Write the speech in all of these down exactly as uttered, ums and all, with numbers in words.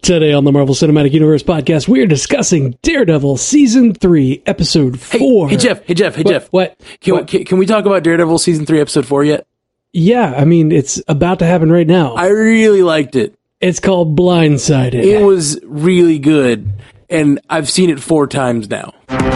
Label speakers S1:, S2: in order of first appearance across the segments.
S1: Today on the Marvel Cinematic Universe podcast, we are discussing Daredevil Season three, Episode four.
S2: Hey, hey Jeff, hey Jeff, hey
S1: what,
S2: Jeff.
S1: What?
S2: Can,
S1: what?
S2: Can, can we talk about Daredevil Season three, Episode four yet?
S1: Yeah, I mean, it's about to happen right now.
S2: I really liked it.
S1: It's called Blindsided.
S2: It was really good, and I've seen it four times now.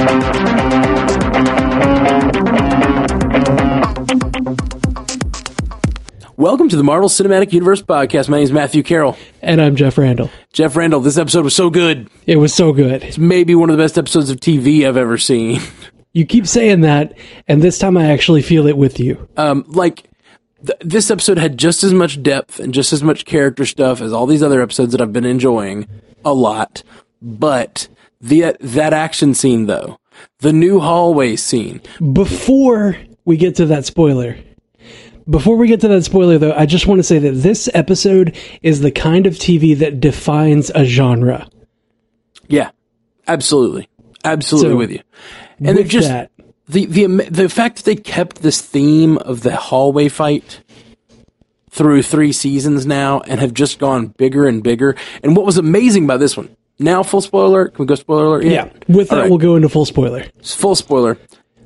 S2: Welcome to the Marvel Cinematic Universe podcast. My name is Matthew Carroll.
S1: And I'm Jeff Randall.
S2: Jeff Randall, this episode was so good.
S1: It was so good.
S2: It's maybe one of the best episodes of T V I've ever seen.
S1: You keep saying that, and this time I actually feel it with you.
S2: Um, like, th- this episode had just as much depth and just as much character stuff as all these other episodes that I've been enjoying a lot. But the that action scene, though, the new hallway scene.
S1: Before we get to that spoiler... Before we get to that spoiler, though, I just want to say that this episode is the kind of T V that defines a genre.
S2: Yeah, absolutely. Absolutely
S1: so,
S2: with you. And
S1: with
S2: just
S1: that,
S2: the, the the fact that they kept this theme of the hallway fight through three seasons now and have just gone bigger and bigger. And what was amazing about this one, now full spoiler, can we go spoiler alert?
S1: Yeah, yeah with
S2: All
S1: that,
S2: right.
S1: We'll go into full spoiler.
S2: Full spoiler.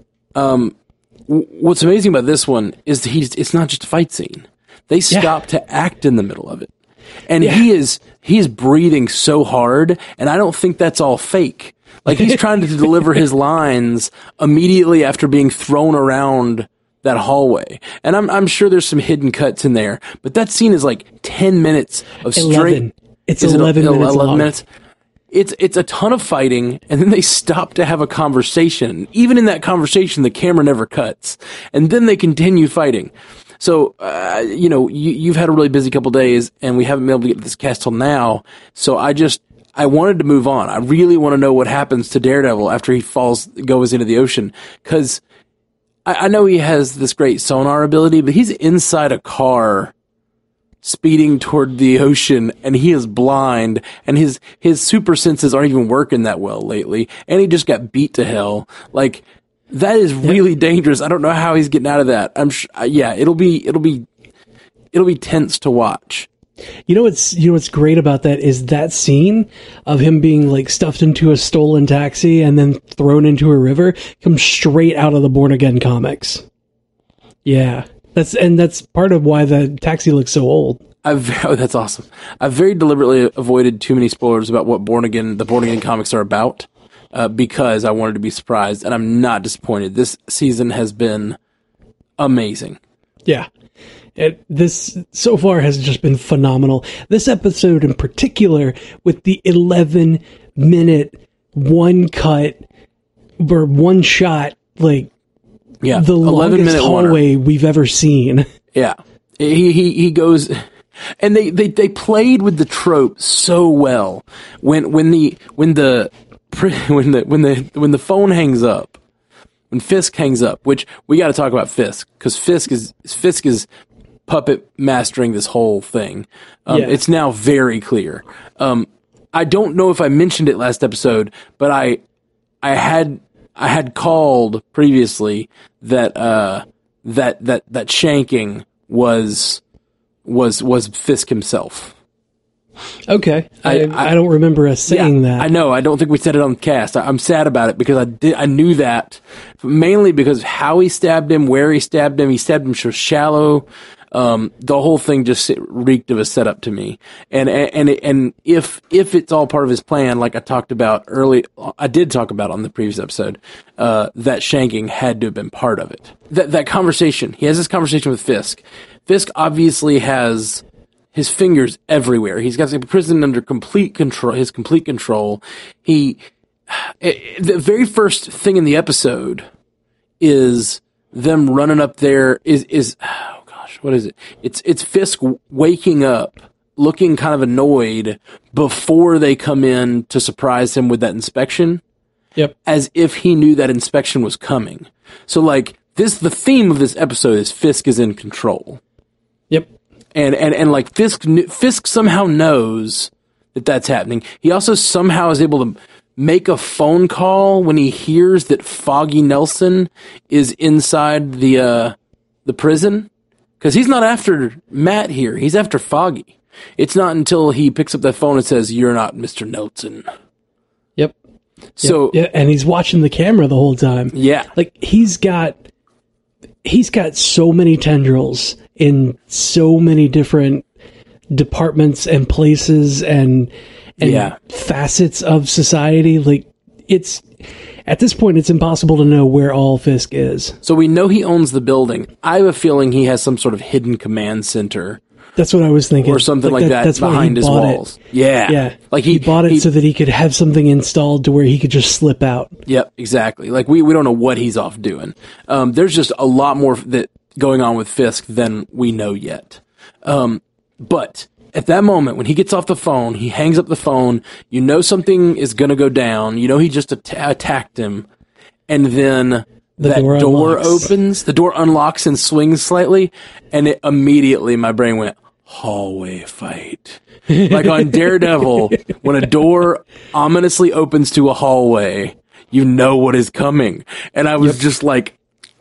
S2: Um... What's amazing about this one is that he's, it's not just a fight scene. They stop yeah. to act in the middle of it. And yeah. he is he is breathing so hard, and I don't think that's all fake. Like, he's trying to deliver his lines immediately after being thrown around that hallway. And I'm I'm sure there's some hidden cuts in there, but that scene is like ten minutes of straight...
S1: eleven. It's
S2: is
S1: eleven
S2: it
S1: minutes
S2: eleven
S1: long.
S2: minutes? It's it's a ton of fighting, and then they stop to have a conversation. Even in that conversation, the camera never cuts, and then they continue fighting. So, uh, you know, you, you've had a really busy couple days, and we haven't been able to get to this cast till now. So I just I wanted to move on. I really want to know what happens to Daredevil after he falls goes into the ocean, because I, I know he has this great sonar ability, but he's inside a car speeding toward the ocean, and he is blind, and his his super senses aren't even working that well lately, and he just got beat to hell. Like, that is really dangerous. I don't know how he's getting out of that. I'm sh- yeah, it'll be it'll be it'll be tense to watch.
S1: You know what's you know what's great about that is that scene of him being like stuffed into a stolen taxi and then thrown into a river comes straight out of the Born Again comics. Yeah. That's and that's part of why the taxi looks so old.
S2: I've oh, that's awesome. I've very deliberately avoided too many spoilers about what Born Again, the Born Again comics are about, uh, because I wanted to be surprised, and I'm not disappointed. This season has been amazing.
S1: Yeah, it, this so far has just been phenomenal. This episode in particular, with the eleven minute one cut or one shot, like.
S2: Yeah,
S1: the longest hallway we've ever seen.
S2: Yeah, he he he goes, and they, they, they played with the trope so well. When when the when the when the when the when the phone hangs up, when Fisk hangs up, which we got to talk about Fisk, because Fisk is Fisk is puppet mastering this whole thing. Um,
S1: yeah.
S2: It's now very clear. Um, I don't know if I mentioned it last episode, but I I had. I had called previously that uh, that that that shanking was was was Fisk himself.
S1: Okay, I I,
S2: I,
S1: I don't remember us saying
S2: yeah,
S1: that.
S2: I know. I don't think we said it on the cast. I, I'm sad about it because I did. I knew that mainly because how he stabbed him, where he stabbed him. He stabbed him so shallow. Um, the whole thing just reeked of a setup to me. And, and, and if, if it's all part of his plan, like I talked about early, I did talk about on the previous episode, uh, that shanking had to have been part of it. That, that conversation, he has this conversation with Fisk. Fisk obviously has his fingers everywhere. He's got the prison under complete control, his complete control. He, it, the very first thing in the episode is them running up there is, is, what is it? It's it's Fisk waking up, looking kind of annoyed before they come in to surprise him with that inspection.
S1: Yep.
S2: As if he knew that inspection was coming. So, like, this, the theme of this episode is Fisk is in control.
S1: Yep.
S2: And, and, and like, Fisk, Fisk somehow knows that that's happening. He also somehow is able to make a phone call when he hears that Foggy Nelson is inside the, uh, the prison. Because he's not after Matt here. He's after Foggy. It's not until he picks up that phone and says, "You're not Mister Nelson."
S1: Yep.
S2: So
S1: yep. Yeah, and he's watching the camera the whole time.
S2: Yeah.
S1: Like he's got he's got so many tendrils in so many different departments and places and and
S2: yeah.
S1: facets of society. Like it's at this point it's impossible to know where all Fisk is.
S2: So we know he owns the building. I have a feeling he has some sort of hidden command center.
S1: That's what I was thinking.
S2: Or something like, like that, that behind his walls.
S1: It.
S2: Yeah.
S1: Yeah.
S2: Like
S1: he,
S2: he,
S1: he bought it
S2: he,
S1: so that he could have something installed to where he could just slip out.
S2: Yep, exactly. Like we, we don't know what he's off doing. Um, there's just a lot more that going on with Fisk than we know yet. Um, but at that moment, when he gets off the phone, he hangs up the phone, you know something is going to go down. You know he just at- attacked him. And then
S1: the
S2: that
S1: door,
S2: door opens, the door unlocks and swings slightly. And it immediately, my brain went, hallway fight. Like on Daredevil, when a door ominously opens to a hallway, you know what is coming. And I was yep. just like,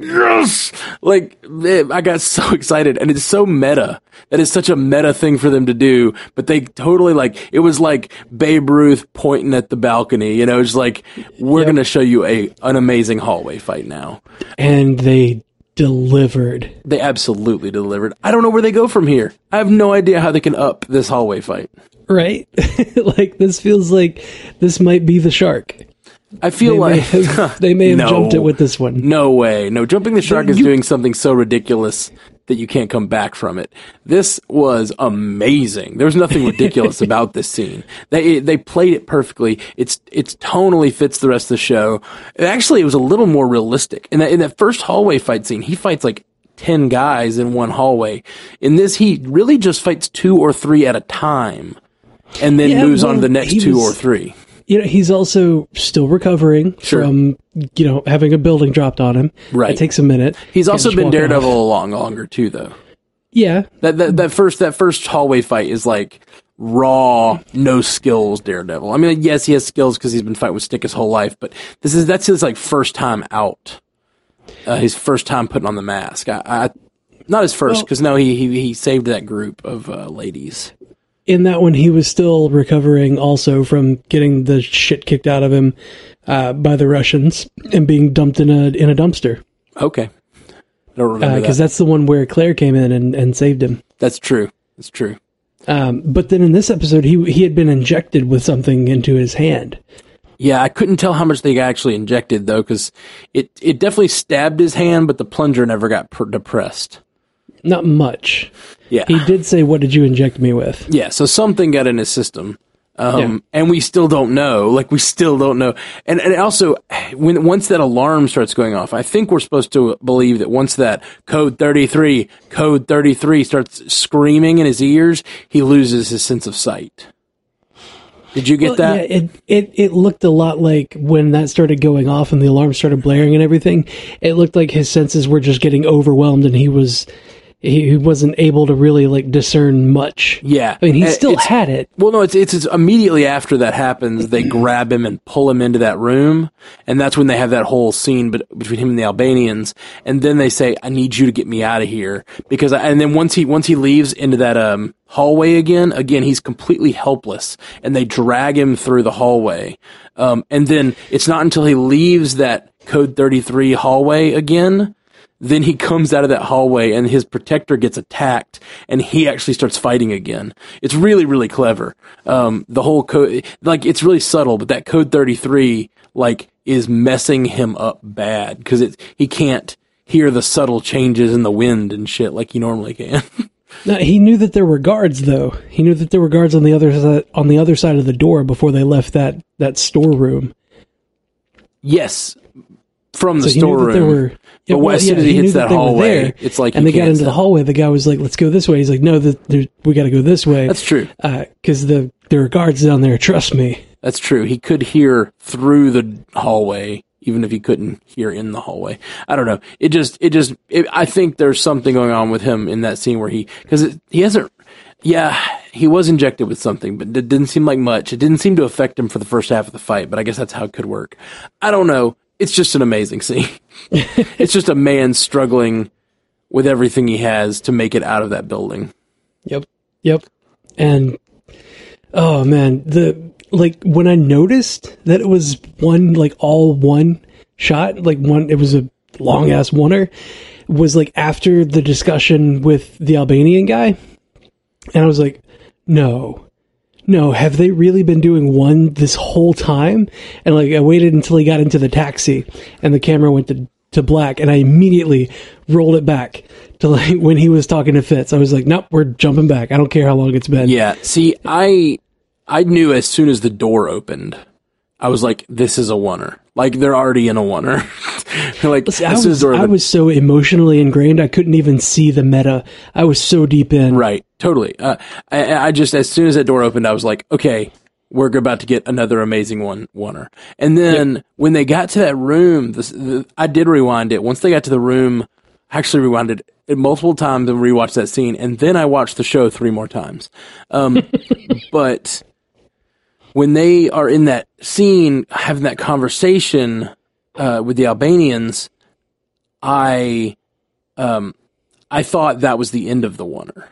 S2: yes! Like, man, I got so excited. And it's so meta. That is such a meta thing for them to do. But they totally, like, it was like Babe Ruth pointing at the balcony. You know, it's like, we're yep. going to show you a an amazing hallway fight now.
S1: And they delivered.
S2: They absolutely delivered. I don't know where they go from here. I have no idea how they can up this hallway fight.
S1: Right? Like, this feels like this might be the shark.
S2: I feel
S1: they
S2: like
S1: may have, they may have
S2: no,
S1: jumped it with this one.
S2: No way. No, jumping the shark
S1: you,
S2: is doing something so ridiculous that you can't come back from it. This was amazing. There was nothing ridiculous about this scene. They they played it perfectly. It's it's tonally fits the rest of the show. Actually, it was a little more realistic. In that in that first hallway fight scene, he fights like ten guys in one hallway. In this, he really just fights two or three at a time, and then yeah, moves well, on to the next two was, or three.
S1: You know, he's also still recovering
S2: sure.
S1: from, you know, having a building dropped on him.
S2: Right.
S1: It takes a minute.
S2: He's also been Daredevil off. long longer too, though.
S1: Yeah.
S2: That, that that first that first hallway fight is like raw, no skills Daredevil. I mean, yes, he has skills because he's been fighting with Stick his whole life, but this is that's his like first time out. Uh, his first time putting on the mask. I, I not his first because well, no, he, he he saved that group of uh, ladies.
S1: In that one, he was still recovering also from getting the shit kicked out of him uh, by the Russians and being dumped in a in a dumpster.
S2: Okay. I don't remember uh,
S1: Because
S2: that.
S1: that's the one where Claire came in and, and saved him.
S2: That's true. That's true.
S1: Um, but then in this episode, he he had been injected with something into his hand.
S2: Yeah, I couldn't tell how much they actually injected, though, because it, it definitely stabbed his hand, but the plunger never got per- depressed.
S1: Not much.
S2: Yeah.
S1: He did say, "What did you inject me with?"
S2: Yeah, so something got in his system. Um,
S1: yeah.
S2: And we still don't know. Like, we still don't know. And and also, when once that alarm starts going off, I think we're supposed to believe that once that code thirty-three, code thirty-three starts screaming in his ears, he loses his sense of sight. Did you get
S1: well,
S2: that?
S1: Yeah, it, it, it looked a lot like when that started going off and the alarm started blaring and everything, it looked like his senses were just getting overwhelmed and he was... he wasn't able to really like discern much.
S2: Yeah,
S1: I mean, he still it's, had it.
S2: Well, no, it's, it's it's immediately after that happens, they grab him and pull him into that room, and that's when they have that whole scene be- between him and the Albanians. And then they say, "I need you to get me out of here," because. I, and then once he once he leaves into that um hallway again, again he's completely helpless, and they drag him through the hallway. Um, and then it's not until he leaves that code thirty-three hallway again. Then he comes out of that hallway and his protector gets attacked and he actually starts fighting again. It's really, really clever. Um, the whole code, like, it's really subtle, but that code thirty-three, like, is messing him up bad because it, he can't hear the subtle changes in the wind and shit like he normally can.
S1: No, he knew that there were guards, though. He knew that there were guards on the other side, on the other side of the door before they left that, that storeroom.
S2: Yes. From the
S1: so
S2: storeroom.
S1: There were, yeah,
S2: but
S1: well,
S2: as soon
S1: yeah,
S2: as he,
S1: he
S2: hits that hallway,
S1: there,
S2: it's like
S1: and they got into
S2: stop.
S1: the hallway. The guy was like, "Let's go this way." He's like, "No, the, there, we got to go this way."
S2: That's true.
S1: Because uh, the there are guards down there. Trust me.
S2: That's true. He could hear through the hallway, even if he couldn't hear in the hallway. I don't know. It just, it just. It, I think there's something going on with him in that scene where he, because he hasn't. Yeah, he was injected with something, but it didn't seem like much. It didn't seem to affect him for the first half of the fight. But I guess that's how it could work. I don't know. It's just an amazing scene. It's just a man struggling with everything he has to make it out of that building.
S1: Yep. Yep. And oh man, the like when I noticed that it was one like all one shot, like one, it was a long ass oneer, was like after the discussion with the Albanian guy, and I was like, no. No, have they really been doing one this whole time? And like I waited until he got into the taxi and the camera went to, to black, and I immediately rolled it back to like when he was talking to Fitz. I was like, nope, we're jumping back. I don't care how long it's been.
S2: Yeah, see, I I knew as soon as the door opened, I was like, this is a oneer. Like, they're already in a oneer. like,
S1: Listen,
S2: as
S1: I,
S2: soon
S1: was,
S2: as the door
S1: I
S2: opened,
S1: was so emotionally ingrained, I couldn't even see the meta. I was so deep in.
S2: right, totally. Uh, I, I just, as soon as that door opened, I was like, okay, we're about to get another amazing one, oneer. And then yep. when they got to that room, this, the, I did rewind it. Once they got to the room, I actually rewinded it multiple times and rewatched that scene. And then I watched the show three more times. Um, but when they are in that scene, having that conversation uh, with the Albanians, I, um, I thought that was the end of the oneer.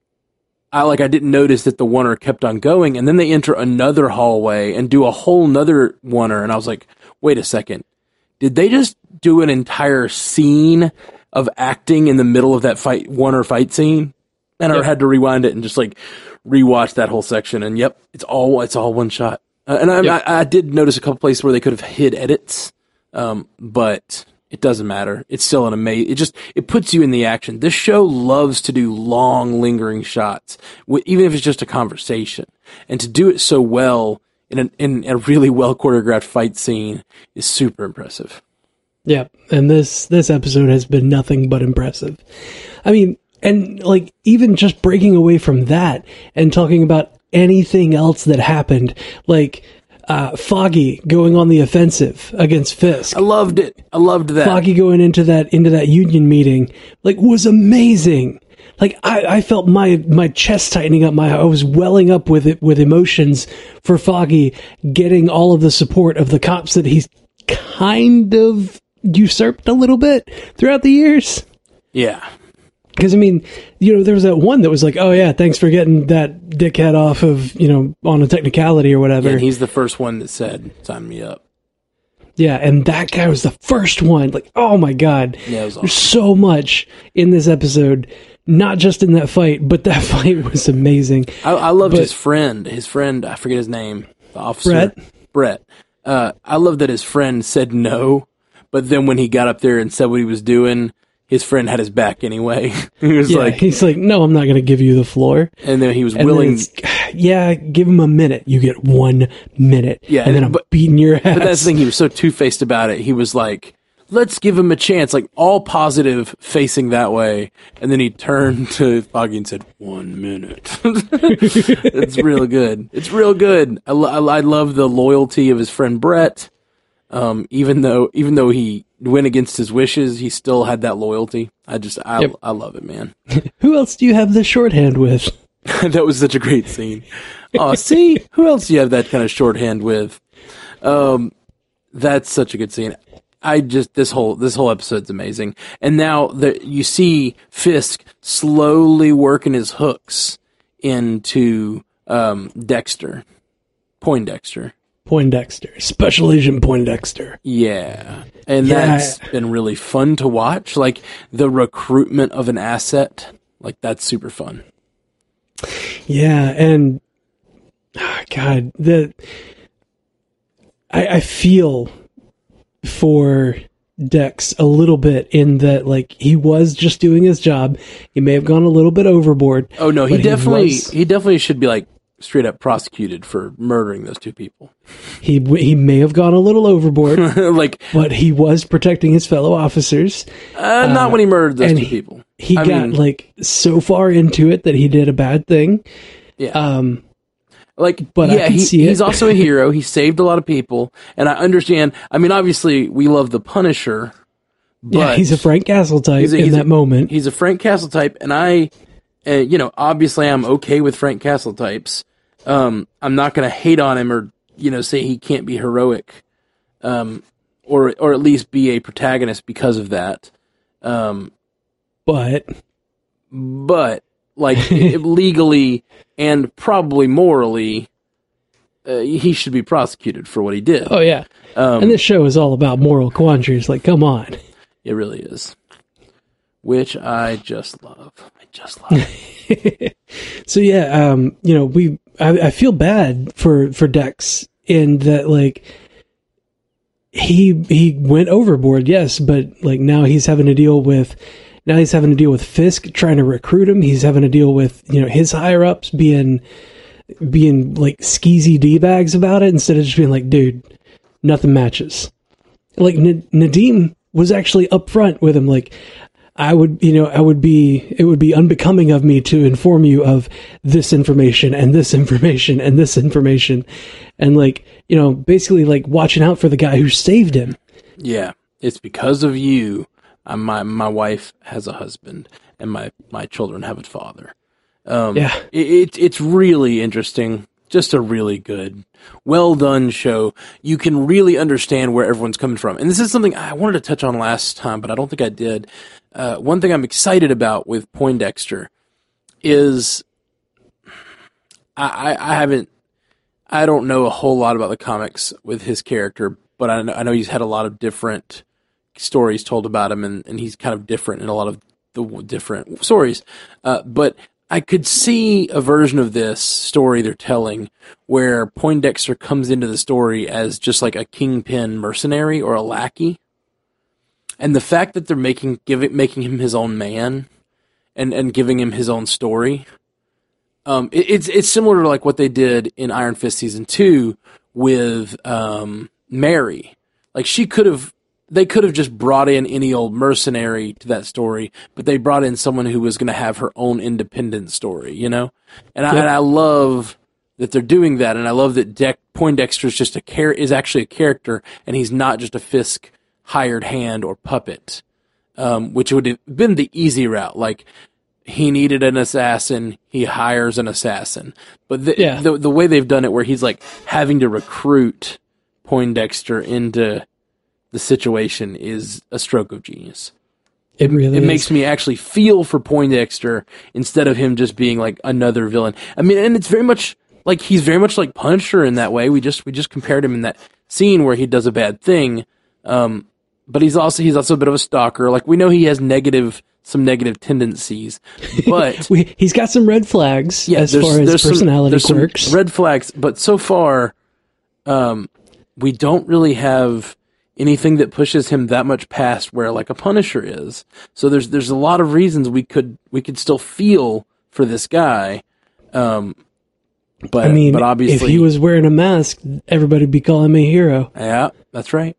S2: I like I didn't notice that the oneer kept on going, and then they enter another hallway and do a whole nother oneer, and I was like, wait a second, did they just do an entire scene of acting in the middle of that fight oneer fight scene? And yep. I had to rewind it and just like rewatch that whole section, and yep, it's all it's all one shot. Uh, and I, yep. I I did notice a couple places where they could have hid edits, um, but it doesn't matter. It's still an amazing. It just it puts you in the action. This show loves to do long, lingering shots, even if it's just a conversation, and to do it so well in an, in a really well choreographed fight scene is super impressive.
S1: Yeah, and this this episode has been nothing but impressive. I mean, and like even just breaking away from that and talking about anything else that happened, like. Uh, Foggy going on the offensive against Fisk.
S2: I loved it. I loved that.
S1: Foggy going into that into that union meeting, like, was amazing. Like I, I felt my my chest tightening up. My I was welling up with it with emotions for Foggy getting all of the support of the cops that he's kind of usurped a little bit throughout the years.
S2: Yeah.
S1: Because, I mean, you know, there was that one that was like, oh, yeah, thanks for getting that dickhead off of, you know, on a technicality or whatever.
S2: Yeah, and he's the first one that said, sign me up.
S1: Yeah, and that guy was the first one. Like, oh, my God.
S2: Yeah, it was awesome.
S1: There's so much in this episode, not just in that fight, but that fight was amazing.
S2: I, I loved
S1: but,
S2: his friend. His friend, I forget his name, the officer.
S1: Brett?
S2: Brett. Uh, I love that his friend said no, but then when he got up there and said what he was doing, his friend had his back anyway. he was
S1: yeah,
S2: like,
S1: he's like, no, I'm not going to give you the floor.
S2: And then he was
S1: and
S2: willing.
S1: Yeah, give him a minute. You get one minute.
S2: Yeah,
S1: and then I'm
S2: but,
S1: beating your ass.
S2: But that's the thing. He was so two-faced about it. He was like, let's give him a chance. Like, all positive facing that way. And then he turned to Foggy and said, one minute. It's real good. It's real good. I, lo- I love the loyalty of his friend Brett. Um, even though, even though he went against his wishes, he still had that loyalty. I just, I, yep. I love it, man.
S1: Who else do you have the shorthand with?
S2: That was such a great scene. Oh, see, who else do you have that kind of shorthand with? Um, that's such a good scene. I just this whole this whole episode's amazing. And now that you see Fisk slowly working his hooks into um, Dexter, Poindexter.
S1: Poindexter, Special Agent Poindexter.
S2: Yeah, and
S1: yeah.
S2: that's been really fun to watch. Like the recruitment of an asset, like that's super fun.
S1: Yeah, and oh God, the I, I feel for Dex a little bit in that, like, he was just doing his job. He may have gone a little bit overboard.
S2: Oh no, he definitely
S1: he, was,
S2: he definitely should be like straight up prosecuted for murdering those two people.
S1: He he may have gone a little overboard,
S2: like,
S1: but he was protecting his fellow officers.
S2: Uh, not uh, when he murdered those two
S1: he,
S2: people.
S1: He
S2: I
S1: got
S2: mean,
S1: like so far into it that he did a bad thing.
S2: Yeah.
S1: Um,
S2: like,
S1: but
S2: yeah,
S1: I can
S2: he,
S1: see it.
S2: He's also a hero. He saved a lot of people, and I understand. I mean, obviously, we love the Punisher. But
S1: yeah, he's a Frank Castle type
S2: he's a,
S1: in
S2: he's
S1: that
S2: a,
S1: moment.
S2: He's a Frank Castle type, and I, uh, you know, obviously, I'm okay with Frank Castle types. Um, I'm not going to hate on him or, you know, say he can't be heroic, um, or or at least be a protagonist because of that. Um,
S1: but,
S2: but like legally and probably morally, uh, he should be prosecuted for what he did.
S1: Oh yeah,
S2: um,
S1: and this show is all about moral quandaries. Like, come on,
S2: it really is. Which I just love. I just love.
S1: So yeah, um, you know, we I, I feel bad for for Dex in that, like, he he went overboard, yes, but like now he's having to deal with now he's having to deal with Fisk trying to recruit him. He's having to deal with, you know, his higher ups being being like skeezy d-bags about it instead of just being like, dude, nothing matches. Like N- Nadeem was actually upfront with him, like, I would, you know, I would be, it would be unbecoming of me to inform you of this information and this information and this information. And like, you know, basically like watching out for the guy who saved him.
S2: Yeah. It's because of you. Uh, my, my wife has a husband and my, my children have a father. Um,
S1: yeah.
S2: It, it, it's really interesting. Just a really good, well done show. You can really understand where everyone's coming from. And this is something I wanted to touch on last time, but I don't think I did. Uh, one thing I'm excited about with Poindexter is I, I, I haven't, I don't know a whole lot about the comics with his character, but I know, I know he's had a lot of different stories told about him, and, and he's kind of different in a lot of the different stories. Uh, but I could see a version of this story they're telling where Poindexter comes into the story as just like a kingpin mercenary or a lackey. And the fact that they're making giving making him his own man and, and giving him his own story, um, it, it's it's similar to like what they did in Iron Fist season two with um, Mary. Like she could have, they could have just brought in any old mercenary to that story, but they brought in someone who was going to have her own independent story, you know. And I,
S1: yep.
S2: and I love that they're doing that, and I love that De- Poindexter is just a char- is actually a character, and he's not just a Fisk hired hand or puppet, um, which would have been the easy route. Like, he needed an assassin, he hires an assassin. But the,
S1: yeah.
S2: the the way they've done it, where he's like having to recruit Poindexter into the situation, is a stroke of genius.
S1: It really
S2: It
S1: is.
S2: makes me actually feel for Poindexter instead of him just being like another villain. I mean, and it's very much like he's very much like Punisher in that way. We just we just compared him in that scene where he does a bad thing. Um, But he's also he's also a bit of a stalker. Like, we know he has negative some negative tendencies, but
S1: we, he's got some red flags
S2: yeah,
S1: as far as personality
S2: some,
S1: quirks.
S2: Some red flags, but so far, um, we don't really have anything that pushes him that much past where like a Punisher is. So there's there's a lot of reasons we could we could still feel for this guy. Um, but
S1: I mean,
S2: but obviously,
S1: if he was wearing a mask, everybody'd be calling him a hero.
S2: Yeah, that's right.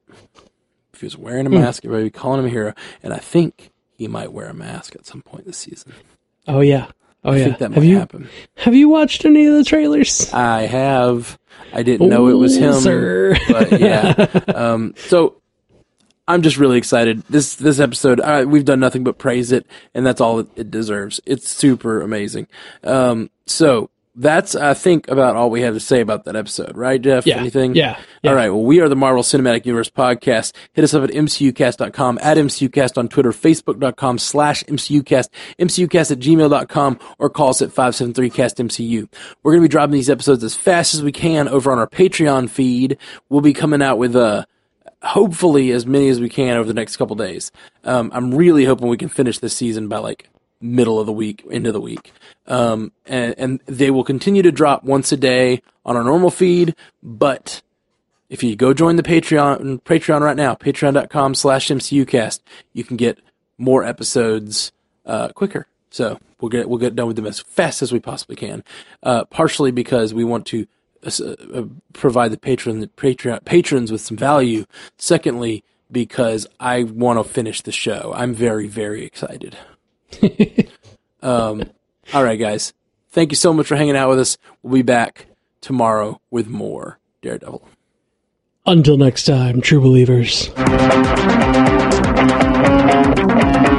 S2: If he was wearing a mask, everybody would be calling him a hero. And I think he might wear a mask at some point this season.
S1: Oh, yeah. Oh,
S2: I
S1: yeah.
S2: think that might
S1: have you,
S2: happen.
S1: Have you watched any of the trailers?
S2: I have. I didn't know it was him.
S1: Sir.
S2: But yeah. um, so I'm just really excited. This this episode, uh, we've done nothing but praise it, and that's all it, it deserves. It's super amazing. Um, so that's, I think, about all we have to say about that episode, right, Jeff?
S1: Yeah.
S2: Anything?
S1: Yeah. yeah.
S2: All right. Well, we are the Marvel Cinematic Universe Podcast. Hit us up at M C U cast dot com, at M C U cast on Twitter, Facebook.com slash MCUcast, MCUcast at gmail dot com, or call us at five seven three cast M C U. We're going to be dropping these episodes as fast as we can over on our Patreon feed. We'll be coming out with, uh, hopefully as many as we can over the next couple days. Um, I'm really hoping we can finish this season by like middle of the week, end of the week. Um, and, and they will continue to drop once a day on our normal feed. But if you go join the Patreon, Patreon right now, patreon.com slash MCUcast, you can get more episodes, uh, quicker. So we'll get, we'll get done with them as fast as we possibly can. Uh, partially because we want to uh, provide the patron, the Patreon, patrons with some value. Secondly, because I want to finish the show. I'm very, very excited. um, all right, guys. Thank you so much for hanging out with us. We'll be back tomorrow with more Daredevil.
S1: Until next time, true believers.